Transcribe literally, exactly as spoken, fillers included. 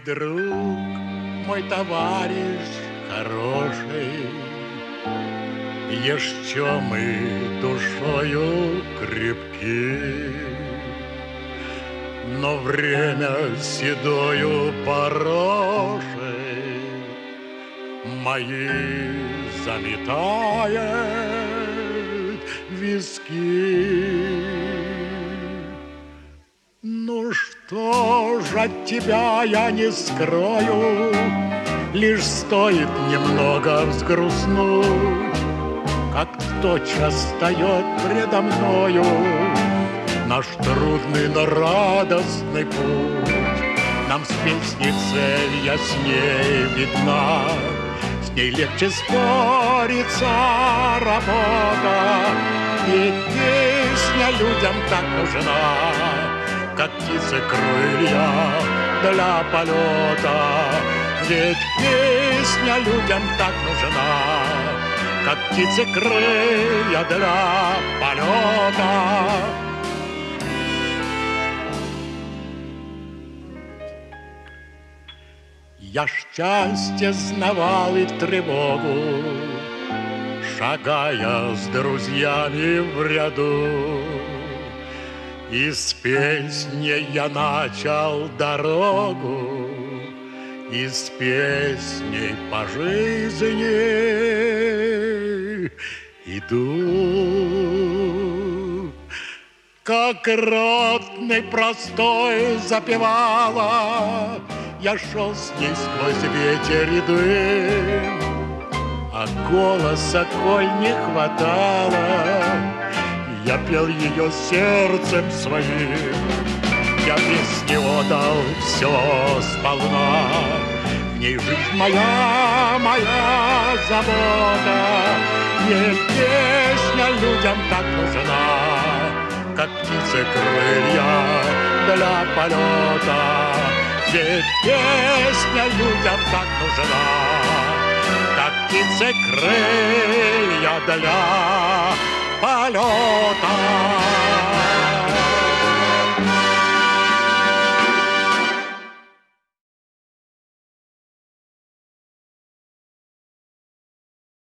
друг, мой товарищ хороший, еще мы душою крепки, но время седою порошей мои заметает виски. Ну что ж, от тебя я не скрою, лишь стоит немного взгрустнуть, как тотчас встает предо мною наш трудный, но радостный путь. Нам с песней цель яснее видна, с ней легче спорится работа, ведь песня людям так нужна, как птицы крылья для полета. Ведь песня людям так нужна, как птицы крылья для полета. Я счастье знавал и тревогу, шагая с друзьями в ряду. И с песней я начал дорогу, и с песней по жизни иду. Как ротный простой запевала, я шел с ней сквозь ветер и дым, а голоса, коль не хватало, я пел ее сердцем своим. Я песне отдал все сполна, в ней жизнь моя, моя забота. Ведь песня людям так нужна, как птицы крылья для полета. Ведь песня людям так нужна, как птицы крылья для полета.